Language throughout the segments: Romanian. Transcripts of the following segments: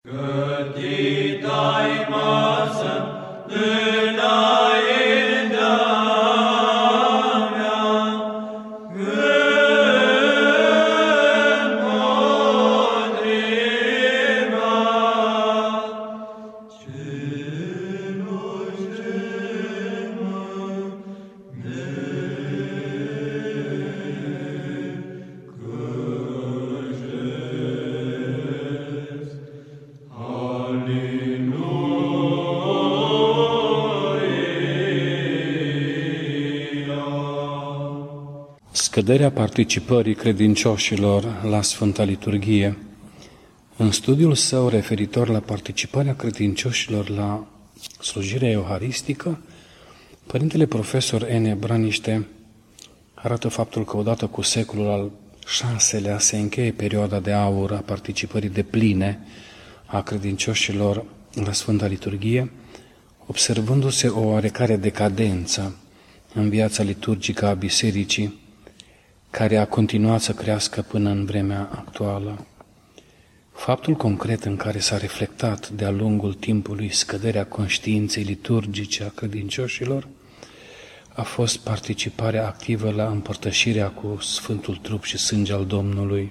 Scăderea participării credincioșilor la Sfânta Liturghie. În studiul său referitor la participarea credincioșilor la slujirea euharistică, Părintele Profesor N. Braniște arată faptul că odată cu secolul al VI-lea se încheie perioada de aur a participării depline a credincioșilor la Sfânta Liturghie, observându-se o oarecare decadență în viața liturgică a bisericii, care a continuat să crească până în vremea actuală. Faptul concret în care s-a reflectat de-a lungul timpului scăderea conștiinței liturgice a credincioșilor a fost participarea activă la împărtășirea cu Sfântul Trup și Sânge al Domnului.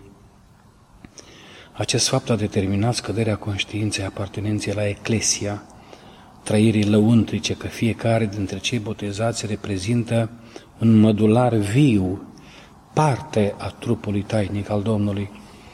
Acest fapt a determinat scăderea conștiinței apartenenței la Eclesia, trăirii lăuntrice că fiecare dintre cei botezați reprezintă un mădular viu, parte a trupului tainic al Domnului,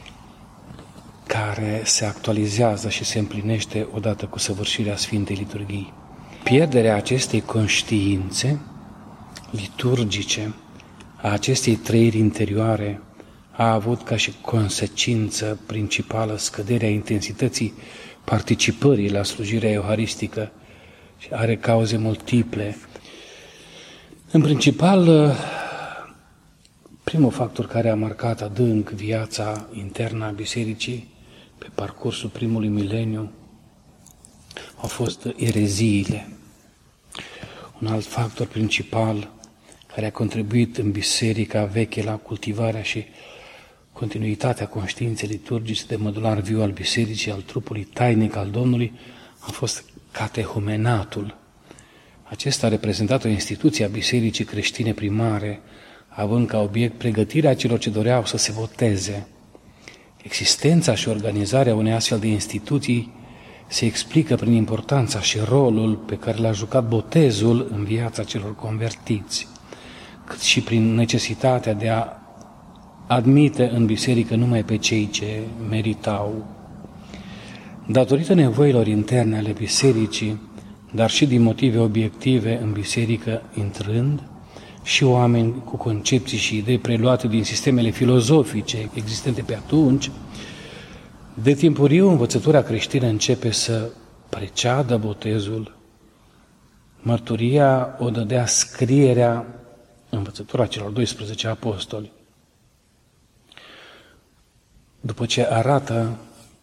care se actualizează și se împlinește odată cu săvârșirea Sfintei Liturghii. Pierderea acestei conștiințe liturgice, a acestei trăiri interioare, a avut ca și consecință principală scăderea intensității participării la slujirea euharistică și are cauze multiple. În principal, primul factor care a marcat adânc viața internă a bisericii pe parcursul primului mileniu au fost ereziile. Un alt factor principal care a contribuit în biserica veche la cultivarea și continuitatea conștiinței liturgice de mădular viu al bisericii, al trupului tainic al Domnului, a fost catehumenatul. Acesta a reprezentat o instituție a bisericii creștine primare, având ca obiect pregătirea celor ce doreau să se boteze. Existența și organizarea unei astfel de instituții se explică prin importanța și rolul pe care l-a jucat botezul în viața celor convertiți, cât și prin necesitatea de a admite în biserică numai pe cei ce meritau. Datorită nevoilor interne ale bisericii, dar și din motive obiective în biserică intrând, și oameni cu concepții și idei preluate din sistemele filozofice existente pe atunci, de timpuriu învățătura creștină începe să preceadă botezul. Mărturia o dădea scrierea, învățătura celor 12 apostoli. După ce arată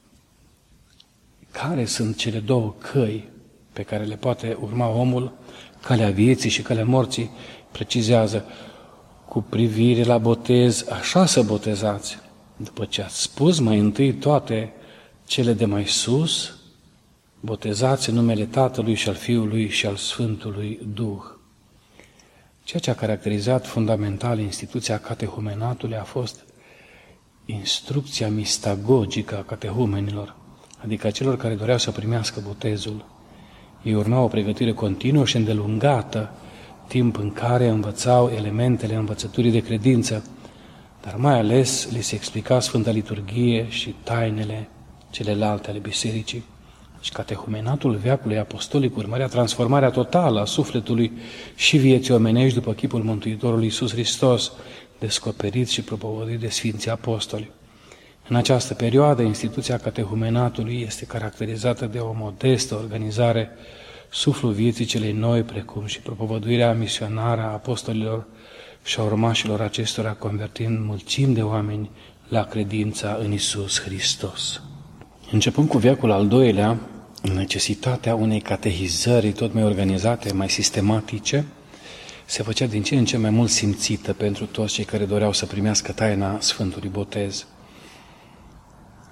care sunt cele două căi pe care le poate urma omul, calea vieții și calea morții, precizează: cu privire la botez, așa să botezați, după ce ați spus mai întâi toate cele de mai sus, botezați în numele Tatălui și al Fiului și al Sfântului Duh. Ceea ce a caracterizat fundamental instituția catehumenatului a fost instrucția mistagogică a catehumenilor, adică a celor care doreau să primească botezul. Ei urmau o pregătire continuă și îndelungată, timp în care învățau elementele învățăturii de credință, dar mai ales li se explica Sfânta Liturghie și tainele celelalte ale bisericii. Și catehumenatul veacului apostolic urmărea transformarea totală a sufletului și vieții omenești după chipul Mântuitorului Iisus Hristos, descoperit și propovăduit de Sfinții Apostoli. În această perioadă, instituția catehumenatului este caracterizată de o modestă organizare, suflul vieții celei noi, precum și propovăduirea misionară a apostolilor și a urmașilor acestora, convertind mulțimi de oameni la credința în Iisus Hristos. Începând cu veacul al II-lea, necesitatea unei catehizări tot mai organizate, mai sistematice, se făcea din ce în ce mai mult simțită pentru toți cei care doreau să primească taina Sfântului Botez.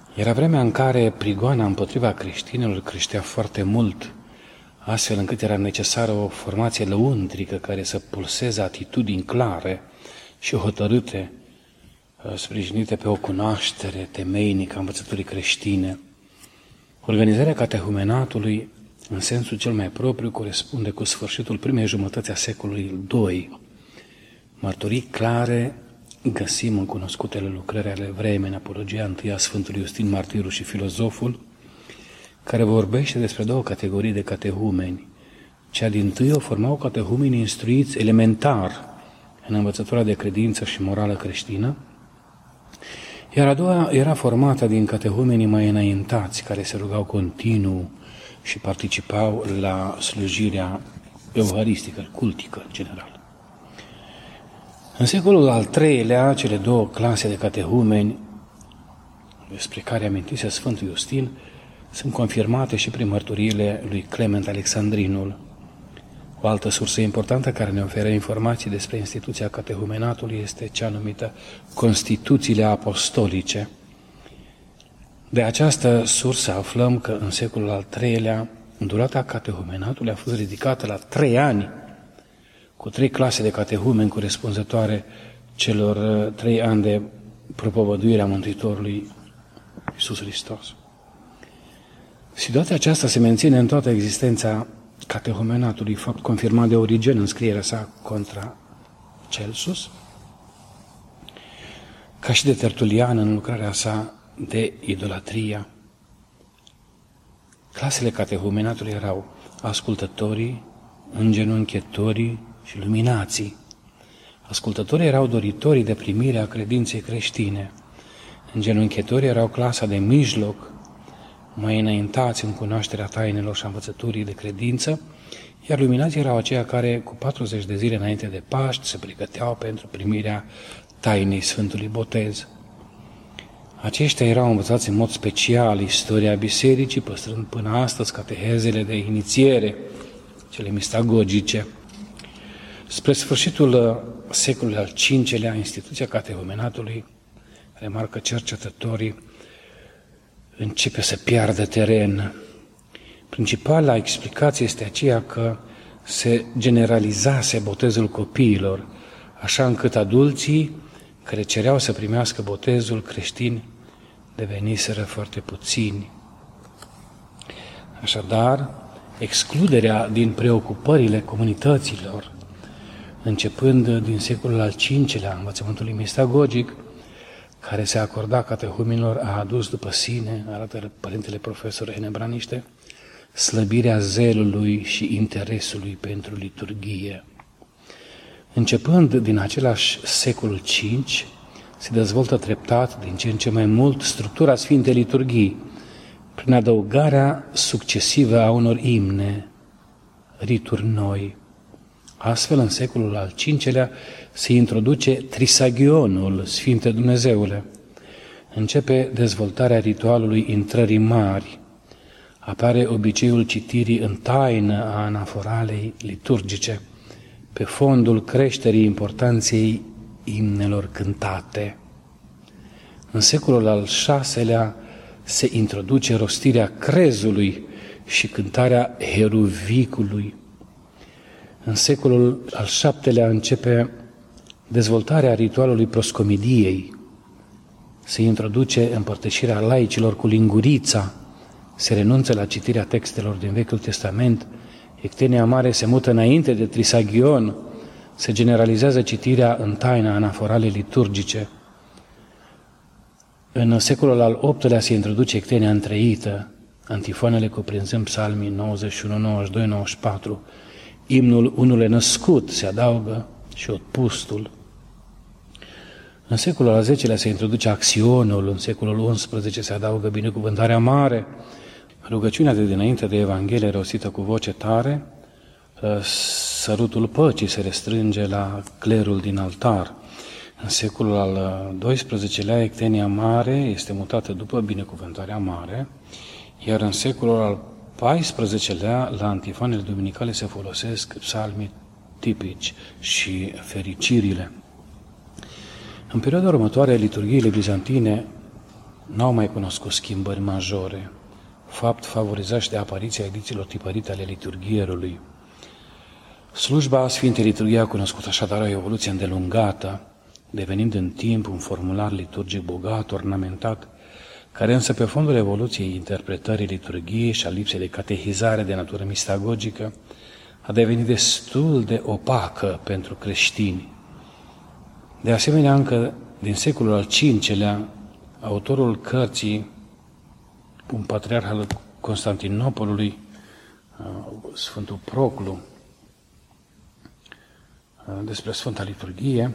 Era vremea în care prigoana împotriva creștinilor creștea foarte mult, astfel încât era necesară o formație lăuntrică care să pulseze atitudini clare și hotărâte, sprijinite pe o cunoaștere temeinică a învățăturii creștine. Organizarea catehumenatului, în sensul cel mai propriu, corespunde cu sfârșitul primei jumătăți a secolului II. Mărturii clare găsim în cunoscutele lucrări ale vremii, în Apologia întâi a Sfântului Iustin Martirul și Filozoful, care vorbește despre două categorii de catehumeni. Cea dintâi o formau catehumenii instruiți elementar în învățătura de credință și morală creștină, iar a doua era formată din catehumenii mai înaintați, care se rugau continuu și participau la slujirea euharistică, cultică în general. În secolul al III-lea, cele două clase de catehumeni, despre care amintise Sfântul Iustin, sunt confirmate și prin mărturiile lui Clement Alexandrinul. O altă sursă importantă care ne oferă informații despre instituția catehumenatului este cea numită Constituțiile Apostolice. De această sursă aflăm că în secolul al III-lea durata catehumenatului a fost ridicată la 3 ani, cu 3 clase de catehumeni corespunzătoare celor 3 ani de propovăduire a Mântuitorului Iisus Hristos. Situația aceasta se menține în toată existența catehumenatului, fapt confirmat de Origen în scrierea sa Contra Celsus, ca și de Tertulian în lucrarea sa de idolatria. Clasele catehumenatului erau ascultătorii, îngenunchetorii și luminații. Ascultătorii erau doritorii de primire a credinței creștine. Îngenunchetorii erau clasa de mijloc, mai înaintați în cunoașterea tainelor și învățăturii de credință, iar luminații erau aceia care, cu 40 de zile înainte de Paști, se pregăteau pentru primirea tainei Sfântului Botez. Aceștia erau învățați în mod special istoria bisericii, păstrând până astăzi catehezele de inițiere, cele mistagogice. Spre sfârșitul secolului al V-lea, instituția catehumenatului, remarcă cercetătorii, începe să piardă teren. Principala explicație este aceea că se generalizase botezul copiilor, așa încât adulții care cereau să primească botezul creștin deveniseră foarte puțini. Așadar, excluderea din preocupările comunităților, începând din secolul al V-lea, învățământului mistagogic, care se acorda catehumenilor, a adus după sine, arată părintele profesor Henebraniște, slăbirea zelului și interesului pentru liturghie. Începând din același secolul V, se dezvoltă treptat, din ce în ce mai mult, structura Sfintei Liturghii, prin adăugarea succesivă a unor imne, rituri noi. Astfel, în secolul al V-lea se introduce Trisagionul, Sfinte Dumnezeule. Începe dezvoltarea ritualului intrării mari. Apare obiceiul citirii în taină a anaforalei liturgice, pe fondul creșterii importanței imnelor cântate. În secolul al VI-lea se introduce rostirea crezului și cântarea heruvicului. În secolul al VII-lea începe dezvoltarea ritualului proscomidiei. Se introduce împărtășirea laicilor cu lingurița, se renunță la citirea textelor din Vechiul Testament, Ectenia Mare se mută înainte de Trisagion, se generalizează citirea în taina anaforalei liturgice. În secolul al VIII-lea se introduce Ectenia întreită, antifoanele cuprinzând psalmii 91, 92, 94, imnul Unule Născut se adaugă și Otpustul. În secolul al X-lea se introduce Axionul, în secolul XI se adaugă Binecuvântarea Mare, rugăciunea de dinainte de Evanghelie rostită cu voce tare, sărutul păcii se restrânge la clerul din altar. În secolul al XII-lea, Ectenia Mare este mutată după Binecuvântarea Mare, iar în secolul al XIV-lea, la antifoanele duminicale se folosesc psalmii tipici și fericirile. În perioada următoare, liturghiile bizantine n-au mai cunoscut schimbări majore, fapt favorizat și de apariția edițiilor tipărite ale liturghierului. Slujba Sfintei Liturghii a cunoscut așadar o evoluție îndelungată, devenind în timp un formular liturgic bogat, ornamentat, care însă pe fondul evoluției interpretării liturghiei și a lipsei de catehizare de natură mistagogică a devenit destul de opacă pentru creștini. De asemenea, încă din secolul al V-lea, autorul cărții, un patriarh al Constantinopolului, Sfântul Proclu, despre Sfânta Liturghie,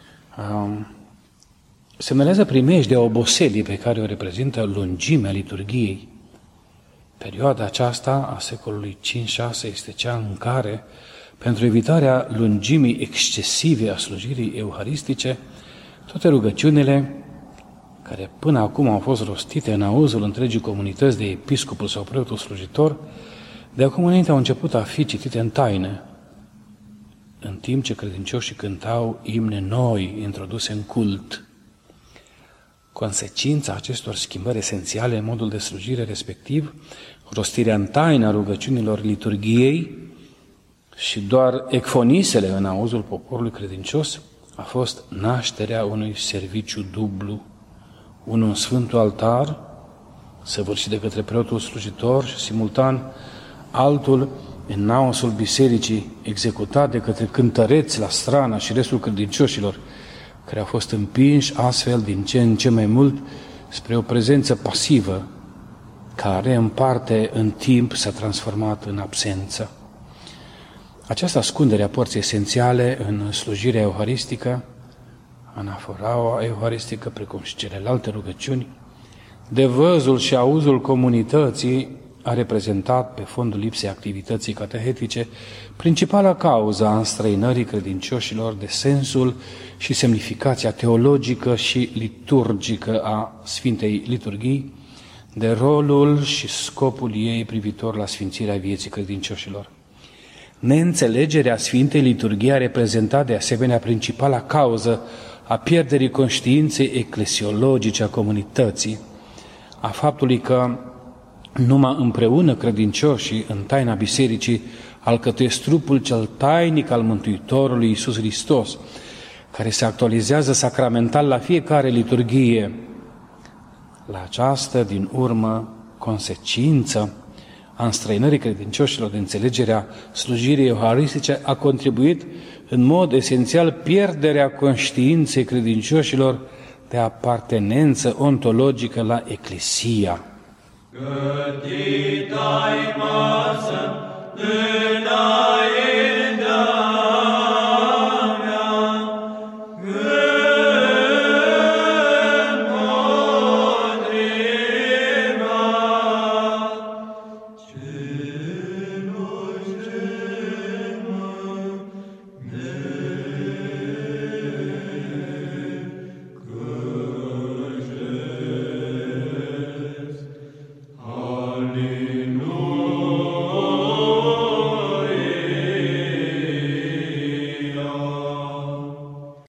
semnalează primejdea oboselii pe care o reprezintă lungimea liturghiei. Perioada aceasta a secolului V-VI este cea în care, pentru evitarea lungimii excesive a slujirii euharistice, toate rugăciunile care până acum au fost rostite în auzul întregii comunități de episcopul sau preotul slujitor, de acum înainte au început a fi citite în taină, în timp ce credincioșii cântau imne noi introduse în cult. Consecința acestor schimbări esențiale în modul de slujire respectiv, rostirea în taină a rugăciunilor liturghiei și doar ecfonisele în auzul poporului credincios, a fost nașterea unui serviciu dublu, unul în Sfântul Altar, săvârșit de către preotul slujitor și simultan altul în naosul bisericii, executat de către cântăreți la strana și restul credincioșilor, care au fost împinși astfel din ce în ce mai mult spre o prezență pasivă, care în parte în timp s-a transformat în absență. Această ascundere a părții esențiale în slujirea euharistică, anaforaua euharistică, precum și celelalte rugăciuni, de văzul și auzul comunității, a reprezentat, pe fondul lipsei activității catehetice, principala cauză a înstrăinării credincioșilor de sensul și semnificația teologică și liturgică a Sfintei Liturghii, de rolul și scopul ei privitor la sfințirea vieții credincioșilor. Neînțelegerea Sfintei Liturghii a reprezentat de asemenea principala cauză a pierderii conștiinței eclesiologice a comunității, a faptului că numai împreună credincioșii în taina bisericii alcătuiesc trupul cel tainic al Mântuitorului Iisus Hristos, care se actualizează sacramental la fiecare liturghie. La această, din urmă, consecință a înstrăinării credincioșilor de înțelegerea slujirii euharistice a contribuit în mod esențial pierderea conștiinței credincioșilor de apartenență ontologică la Eclesia.